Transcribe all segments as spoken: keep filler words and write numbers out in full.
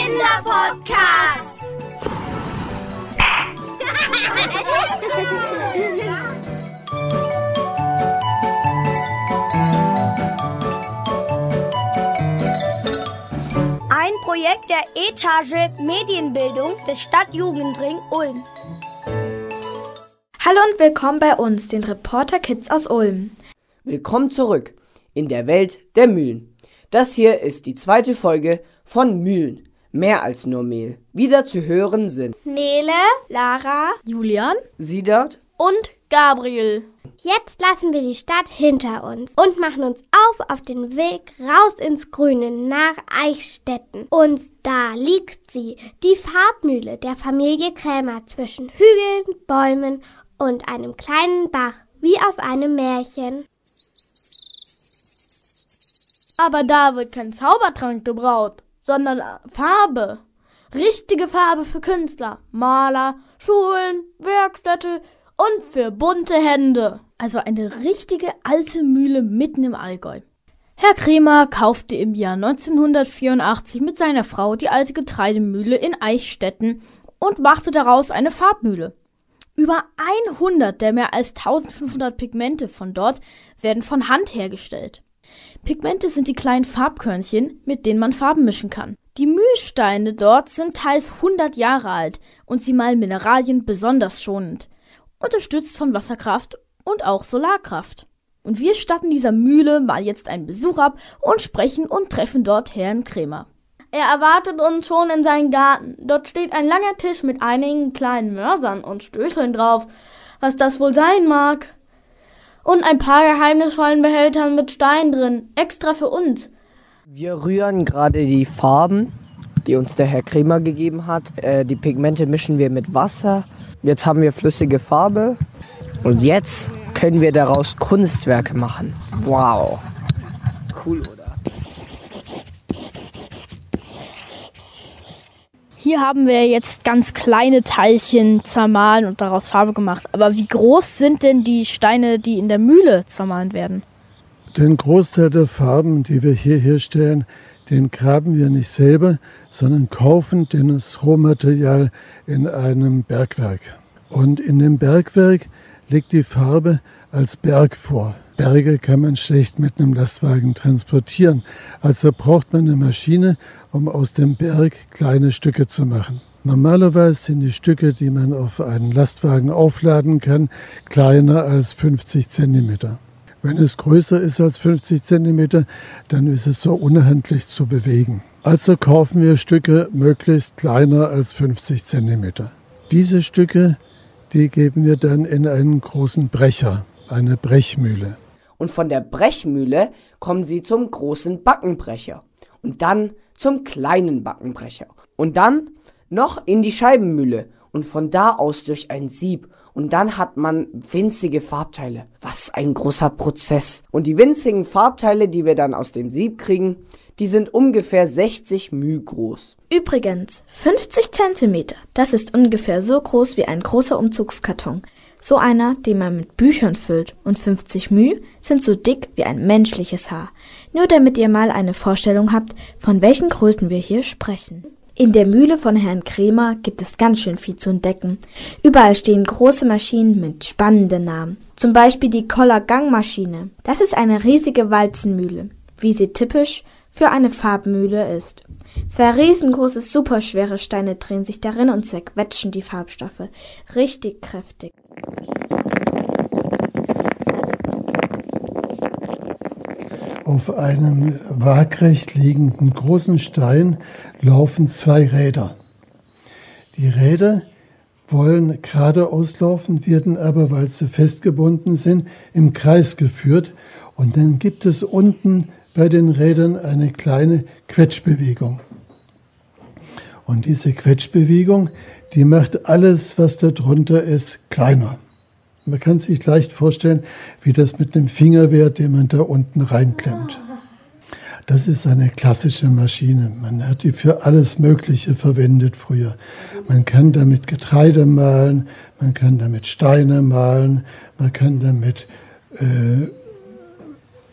Kinderpodcast. Ein Projekt der Etage Medienbildung des Stadtjugendring Ulm. Hallo und willkommen bei uns, den Reporter Kids aus Ulm. Willkommen zurück in der Welt der Mühlen. Das hier ist die zweite Folge von Mühlen. Mehr als nur Mehl. Wieder zu hören sind Nele, Lara, Julian Siedert und Gabriel. Jetzt lassen wir die Stadt hinter uns und machen uns auf auf den Weg raus ins Grüne nach Eichstätten. Und da liegt sie, die Farbmühle der Familie Krämer zwischen Hügeln, Bäumen und einem kleinen Bach, wie aus einem Märchen. Aber da wird kein Zaubertrank gebraut, sondern Farbe. Richtige Farbe für Künstler, Maler, Schulen, Werkstätte und für bunte Hände. Also eine richtige alte Mühle mitten im Allgäu. Herr Krämer kaufte im Jahr neunzehnhundertvierundachtzig mit seiner Frau die alte Getreidemühle in Eichstätten und machte daraus eine Farbmühle. Über hundert der mehr als eintausendfünfhundert Pigmente von dort werden von Hand hergestellt. Pigmente sind die kleinen Farbkörnchen, mit denen man Farben mischen kann. Die Mühlsteine dort sind teils hundert Jahre alt und sie malen Mineralien besonders schonend, unterstützt von Wasserkraft und auch Solarkraft. Und wir statten dieser Mühle mal jetzt einen Besuch ab und sprechen und treffen dort Herrn Krämer. Er erwartet uns schon in seinem Garten. Dort steht ein langer Tisch mit einigen kleinen Mörsern und Stößeln drauf, was das wohl sein mag. Und ein paar geheimnisvollen Behältern mit Stein drin, extra für uns. Wir rühren gerade die Farben, die uns der Herr Krämer gegeben hat. Äh, die Pigmente mischen wir mit Wasser. Jetzt haben wir flüssige Farbe und jetzt können wir daraus Kunstwerke machen. Wow. Cool, oder? Hier haben wir jetzt ganz kleine Teilchen zermahlen und daraus Farbe gemacht. Aber wie groß sind denn die Steine, die in der Mühle zermahlen werden? Den Großteil der Farben, die wir hier herstellen, den graben wir nicht selber, sondern kaufen das Rohmaterial in einem Bergwerk. Und in dem Bergwerk liegt die Farbe als Berg vor. Berge kann man schlecht mit einem Lastwagen transportieren. Also braucht man eine Maschine, um aus dem Berg kleine Stücke zu machen. Normalerweise sind die Stücke, die man auf einen Lastwagen aufladen kann, kleiner als fünfzig Zentimeter. Wenn es größer ist als fünfzig Zentimeter, dann ist es so unhandlich zu bewegen. Also kaufen wir Stücke möglichst kleiner als fünfzig Zentimeter. Diese Stücke, die geben wir dann in einen großen Brecher, eine Brechmühle. Und von der Brechmühle kommen sie zum großen Backenbrecher und dann zum kleinen Backenbrecher und dann noch in die Scheibenmühle und von da aus durch ein Sieb und dann hat man winzige Farbteile. Was ein großer Prozess. Und die winzigen Farbteile, die wir dann aus dem Sieb kriegen, die sind ungefähr sechzig Müh groß. Übrigens, fünfzig Zentimeter, das ist ungefähr so groß wie ein großer Umzugskarton. So einer, den man mit Büchern füllt. Und fünfzig Müh sind so dick wie ein menschliches Haar. Nur damit ihr mal eine Vorstellung habt, von welchen Größen wir hier sprechen. In der Mühle von Herrn Krämer gibt es ganz schön viel zu entdecken. Überall stehen große Maschinen mit spannenden Namen. Zum Beispiel die Koller-Gangmaschine. Das ist eine riesige Walzenmühle, wie sie typisch für eine Farbmühle ist. Zwei riesengroße, superschwere Steine drehen sich darin und zerquetschen die Farbstoffe. Richtig kräftig. Auf einem waagrecht liegenden großen Stein laufen zwei Räder. Die Räder wollen geradeaus laufen, werden aber, weil sie festgebunden sind, im Kreis geführt. Und dann gibt es unten bei den Rädern eine kleine Quetschbewegung. Und diese Quetschbewegung, die macht alles, was da drunter ist, kleiner. Man kann sich leicht vorstellen, wie das mit einem Finger wäre, den man da unten reinklemmt. Das ist eine klassische Maschine. Man hat die für alles Mögliche verwendet früher. Man kann damit Getreide mahlen, man kann damit Steine mahlen, man kann damit äh,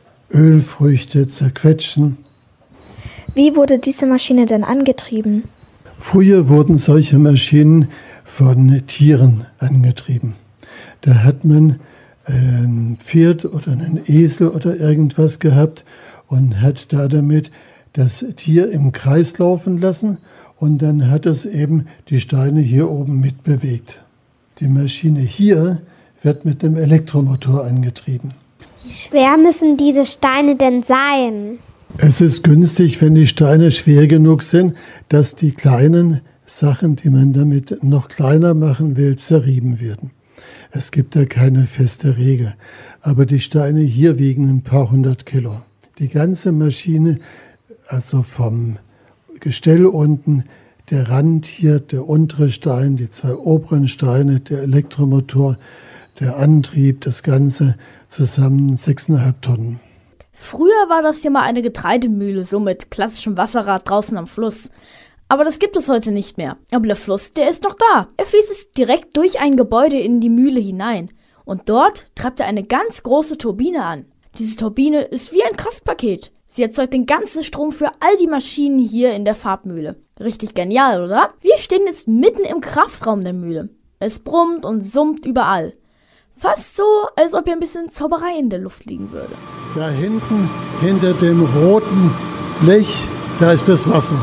Ölfrüchte zerquetschen. Wie wurde diese Maschine denn angetrieben? Früher wurden solche Maschinen von Tieren angetrieben. Da hat man ein Pferd oder einen Esel oder irgendwas gehabt und hat da damit das Tier im Kreis laufen lassen und dann hat es eben die Steine hier oben mitbewegt. Die Maschine hier wird mit dem Elektromotor angetrieben. Wie schwer müssen diese Steine denn sein? Es ist günstig, wenn die Steine schwer genug sind, dass die kleinen Sachen, die man damit noch kleiner machen will, zerrieben werden. Es gibt da keine feste Regel, aber die Steine hier wiegen ein paar hundert Kilo. Die ganze Maschine, also vom Gestell unten, der Rand hier, der untere Stein, die zwei oberen Steine, der Elektromotor, der Antrieb, das Ganze zusammen sechseinhalb Tonnen. Früher war das hier mal eine Getreidemühle, so mit klassischem Wasserrad draußen am Fluss. Aber das gibt es heute nicht mehr. Aber der Fluss, der ist noch da. Er fließt direkt durch ein Gebäude in die Mühle hinein. Und dort treibt er eine ganz große Turbine an. Diese Turbine ist wie ein Kraftpaket. Sie erzeugt den ganzen Strom für all die Maschinen hier in der Farbmühle. Richtig genial, oder? Wir stehen jetzt mitten im Kraftraum der Mühle. Es brummt und summt überall. Fast so, als ob hier ein bisschen Zauberei in der Luft liegen würde. Da hinten, hinter dem roten Blech, da ist das Wasser.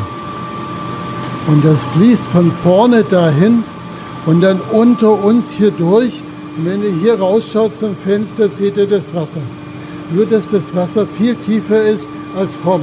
Und das fließt von vorne dahin und dann unter uns hier durch. Und wenn ihr hier rausschaut zum Fenster, seht ihr das Wasser. Nur, dass das Wasser viel tiefer ist als vorne.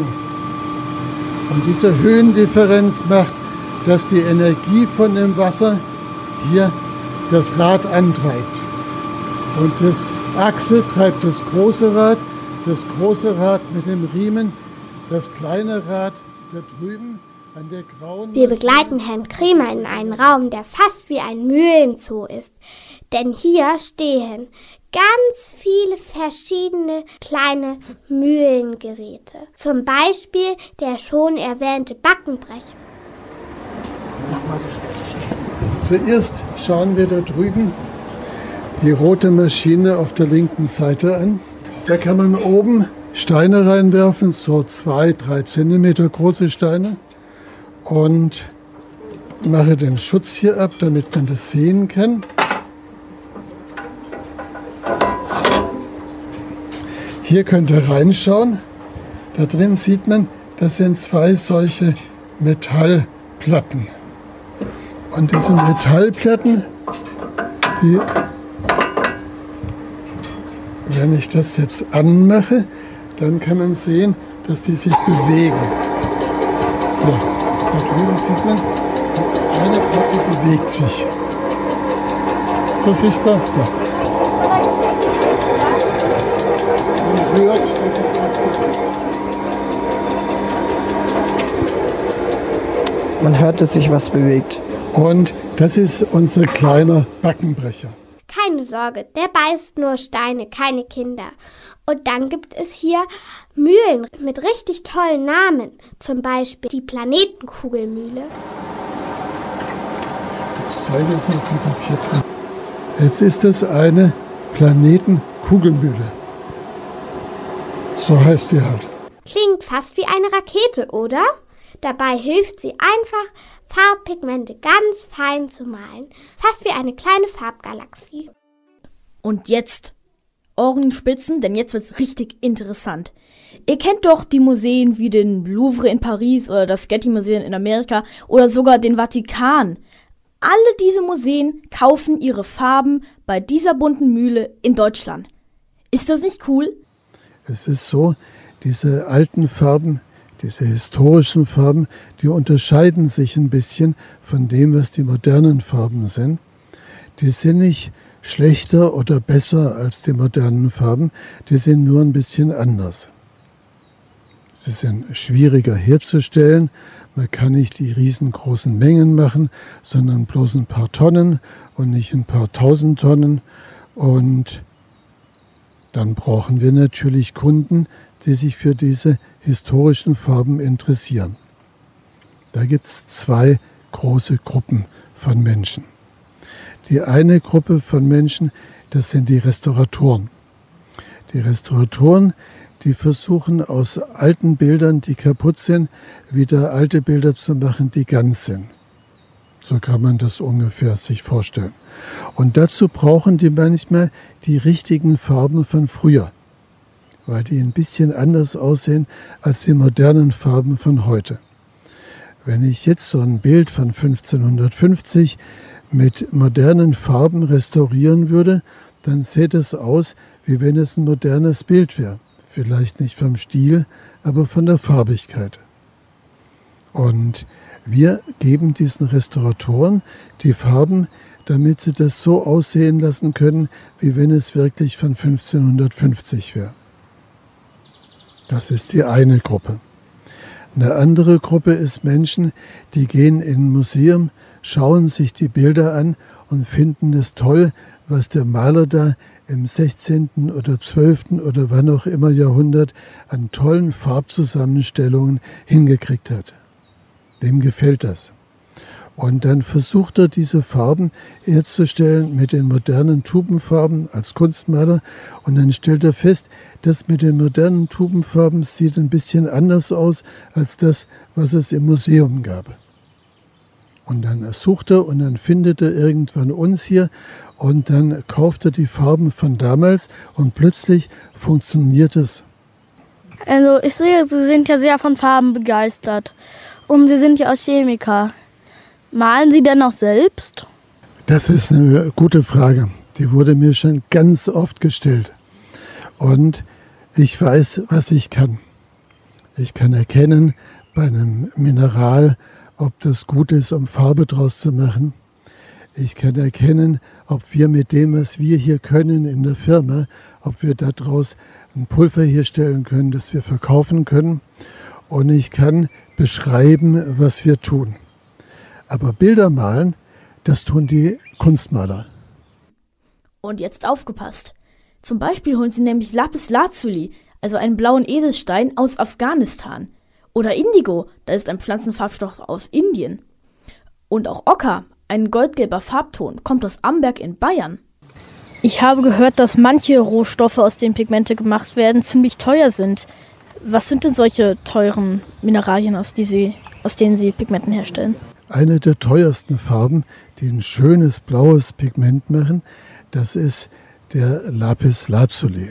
Und diese Höhendifferenz macht, dass die Energie von dem Wasser hier das Rad antreibt. Und das Achse treibt das große Rad, das große Rad mit dem Riemen, das kleine Rad da drüben an der grauen... Wir begleiten Herrn Kremer in einen Raum, der fast wie ein Mühlenzoo ist. Denn hier stehen ganz viele verschiedene kleine Mühlengeräte. Zum Beispiel der schon erwähnte Backenbrecher. Zuerst schauen wir da drüben die rote Maschine auf der linken Seite an. Da kann man oben Steine reinwerfen, so zwei, drei Zentimeter große Steine. Und mache den Schutz hier ab, damit man das sehen kann. Hier könnt ihr reinschauen. Da drin sieht man, das sind zwei solche Metallplatten. Und diese Metallplatten, die, wenn ich das jetzt anmache, dann kann man sehen, dass die sich bewegen. Ja, da drüben sieht man, eine Platte bewegt sich. Ist das sichtbar? Ja. Man hört, dass sich was bewegt. Man hört, dass sich was bewegt. Und das ist unser kleiner Backenbrecher. Keine Sorge, der beißt nur Steine, keine Kinder. Und dann gibt es hier Mühlen mit richtig tollen Namen. Zum Beispiel die Planetenkugelmühle. Jetzt zeige ich mal, wie das hier drin ist. Jetzt ist das eine Planetenkugelmühle. So heißt die halt. Klingt fast wie eine Rakete, oder? Dabei hilft sie einfach, Farbpigmente ganz fein zu malen. Fast wie eine kleine Farbgalaxie. Und jetzt Ohrenspitzen, denn jetzt wird's richtig interessant. Ihr kennt doch die Museen wie den Louvre in Paris oder das Getty Museum in Amerika oder sogar den Vatikan. Alle diese Museen kaufen ihre Farben bei dieser bunten Mühle in Deutschland. Ist das nicht cool? Es ist so, diese alten Farben, diese historischen Farben, die unterscheiden sich ein bisschen von dem, was die modernen Farben sind. Die sind nicht schlechter oder besser als die modernen Farben, die sind nur ein bisschen anders. Sie sind schwieriger herzustellen, man kann nicht die riesengroßen Mengen machen, sondern bloß ein paar Tonnen und nicht ein paar tausend Tonnen. Und dann brauchen wir natürlich Kunden, die sich für diese historischen Farben interessieren. Da gibt es zwei große Gruppen von Menschen. Die eine Gruppe von Menschen, das sind die Restauratoren. Die Restauratoren, die versuchen aus alten Bildern, die kaputt sind, wieder alte Bilder zu machen, die ganz sind. So kann man das ungefähr sich vorstellen. Und dazu brauchen die manchmal die richtigen Farben von früher, weil die ein bisschen anders aussehen als die modernen Farben von heute. Wenn ich jetzt so ein Bild von fünfzehnhundertfünfzig mit modernen Farben restaurieren würde, dann sähe es aus, wie wenn es ein modernes Bild wäre. Vielleicht nicht vom Stil, aber von der Farbigkeit. Und wir geben diesen Restauratoren die Farben, damit sie das so aussehen lassen können, wie wenn es wirklich von fünfzehnhundertfünfzig wäre. Das ist die eine Gruppe. Eine andere Gruppe ist Menschen, die gehen in ein Museum, schauen sich die Bilder an und finden es toll, was der Maler da im sechzehnten oder zwölften oder wann auch immer Jahrhundert an tollen Farbzusammenstellungen hingekriegt hat. Dem gefällt das. Und dann versucht er, diese Farben herzustellen mit den modernen Tubenfarben als Kunstmaler. Und dann stellt er fest, das mit den modernen Tubenfarben sieht ein bisschen anders aus als das, was es im Museum gab. Und dann sucht er und dann findet er irgendwann uns hier und dann kauft er die Farben von damals und plötzlich funktioniert es. Also ich sehe, Sie sind ja sehr von Farben begeistert und Sie sind ja auch Chemiker. Malen Sie denn auch selbst? Das ist eine gute Frage. Die wurde mir schon ganz oft gestellt. Und ich weiß, was ich kann. Ich kann erkennen bei einem Mineral, ob das gut ist, um Farbe draus zu machen. Ich kann erkennen, ob wir mit dem, was wir hier können in der Firma, ob wir daraus ein Pulver herstellen können, das wir verkaufen können. Und ich kann beschreiben, was wir tun. Aber Bilder malen, das tun die Kunstmaler. Und jetzt aufgepasst. Zum Beispiel holen sie nämlich Lapis Lazuli, also einen blauen Edelstein aus Afghanistan. Oder Indigo, das ist ein Pflanzenfarbstoff aus Indien. Und auch Ocker, ein goldgelber Farbton, kommt aus Amberg in Bayern. Ich habe gehört, dass manche Rohstoffe, aus denen Pigmente gemacht werden, ziemlich teuer sind. Was sind denn solche teuren Mineralien, aus, die Sie, aus denen Sie Pigmenten herstellen? Eine der teuersten Farben, die ein schönes blaues Pigment machen, das ist der Lapis Lazuli.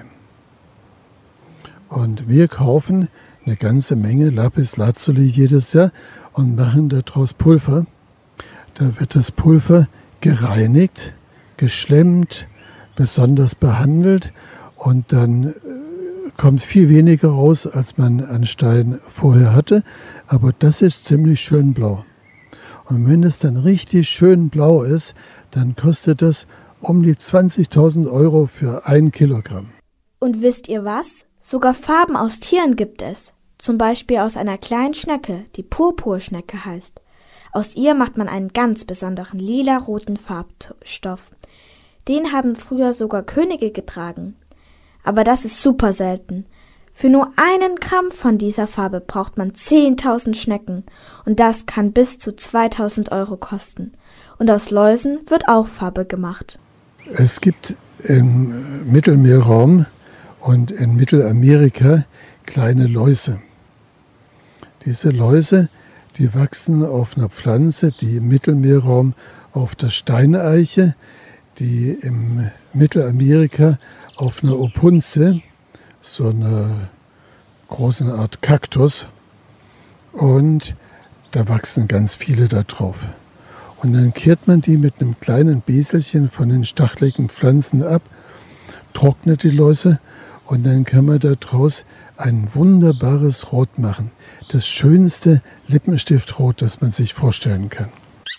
Und wir kaufen eine ganze Menge Lapis Lazuli jedes Jahr und machen daraus Pulver. Da wird das Pulver gereinigt, geschlemmt, besonders behandelt und dann kommt viel weniger raus, als man an Stein vorher hatte. Aber das ist ziemlich schön blau. Und wenn es dann richtig schön blau ist, dann kostet das um die zwanzigtausend Euro für ein Kilogramm. Und wisst ihr was? Sogar Farben aus Tieren gibt es. Zum Beispiel aus einer kleinen Schnecke, die Purpurschnecke heißt. Aus ihr macht man einen ganz besonderen lila-roten Farbstoff. Den haben früher sogar Könige getragen. Aber das ist super selten. Für nur einen Gramm von dieser Farbe braucht man zehntausend Schnecken und das kann bis zu zweitausend Euro kosten. Und aus Läusen wird auch Farbe gemacht. Es gibt im Mittelmeerraum und in Mittelamerika kleine Läuse. Diese Läuse, die wachsen auf einer Pflanze, die im Mittelmeerraum auf der Steineiche, die im Mittelamerika auf einer Opunze, so eine große Art Kaktus, und da wachsen ganz viele da drauf. Und dann kehrt man die mit einem kleinen Beselchen von den stacheligen Pflanzen ab, trocknet die Läuse und dann kann man daraus ein wunderbares Rot machen. Das schönste Lippenstiftrot, das man sich vorstellen kann.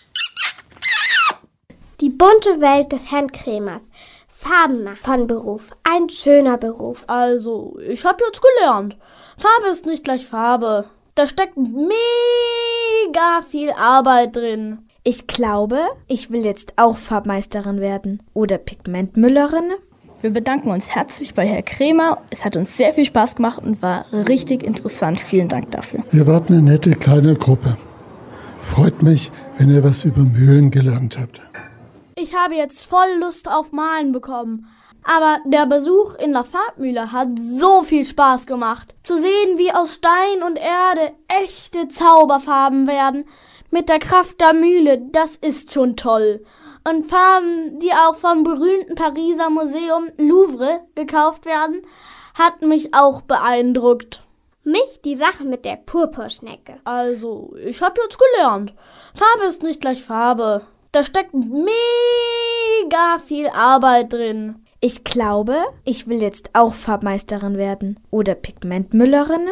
Die bunte Welt des Herrn Kremers. Farbenmacher von Beruf. Ein schöner Beruf. Also, ich habe jetzt gelernt. Farbe ist nicht gleich Farbe. Da steckt mega viel Arbeit drin. Ich glaube, ich will jetzt auch Farbmeisterin werden. Oder Pigmentmüllerin. Wir bedanken uns herzlich bei Herrn Kremer. Es hat uns sehr viel Spaß gemacht und war richtig interessant. Vielen Dank dafür. Wir waren eine nette kleine Gruppe. Freut mich, wenn ihr was über Mühlen gelernt habt. Ich habe jetzt voll Lust auf Malen bekommen. Aber der Besuch in der Farbmühle hat so viel Spaß gemacht. Zu sehen, wie aus Stein und Erde echte Zauberfarben werden, mit der Kraft der Mühle, das ist schon toll. Und Farben, die auch vom berühmten Pariser Museum Louvre gekauft werden, hat mich auch beeindruckt. Mich die Sache mit der Purpurschnecke. Also, ich habe jetzt gelernt, Farbe ist nicht gleich Farbe. Da steckt mega viel Arbeit drin. Ich glaube, ich will jetzt auch Farbmeisterin werden oder Pigmentmüllerin.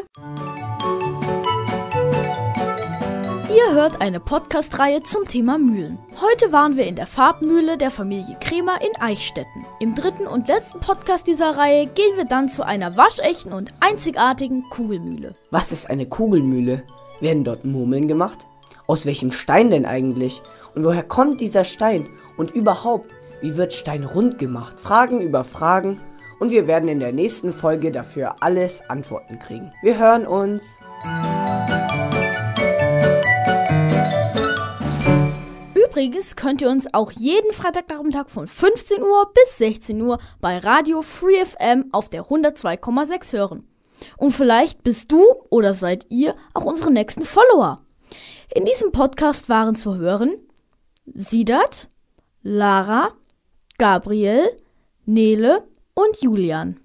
Ihr hört eine Podcast-Reihe zum Thema Mühlen. Heute waren wir in der Farbmühle der Familie Kremer in Eichstätten. Im dritten und letzten Podcast dieser Reihe gehen wir dann zu einer waschechten und einzigartigen Kugelmühle. Was ist eine Kugelmühle? Werden dort Murmeln gemacht? Aus welchem Stein denn eigentlich? Und woher kommt dieser Stein? Und überhaupt, wie wird Stein rund gemacht? Fragen über Fragen. Und wir werden in der nächsten Folge dafür alles Antworten kriegen. Wir hören uns. Übrigens könnt ihr uns auch jeden Freitagnachmittag von fünfzehn Uhr bis sechzehn Uhr bei Radio Free F M auf der hundertzwei Komma sechs hören. Und vielleicht bist du oder seid ihr auch unsere nächsten Follower. In diesem Podcast waren zu hören Sidat, Lara, Gabriel, Nele und Julian.